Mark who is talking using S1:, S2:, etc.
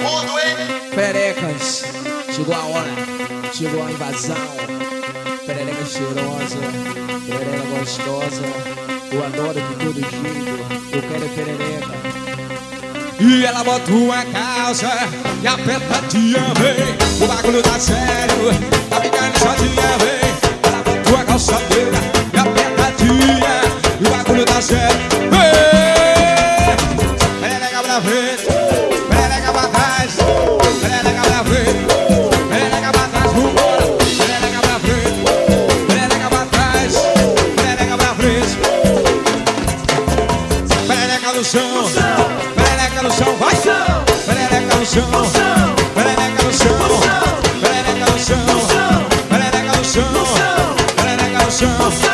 S1: mundo, hein?
S2: Perecas, chegou a hora, chegou a invasão. Perereca cheirosa, perereca gostosa. Eu adoro de todo jeito, eu quero é perereca. E ela bota uma calça e apertadinha, vem. O bagulho tá sério, tá ficando sozinha, vem. Ela bota uma calça dura e apertadinha, e o bagulho tá sério, vem. Perereca pra frente, perereca pra trás, perereca pra frente, perereca pra trás, vambora. Perereca pra frente, perereca pra trás, perereca pra frente. Perereca no chão, perereca no chão, vai! Perereca no chão, perereca no chão, perereca no chão, perereca no chão, perereca no chão.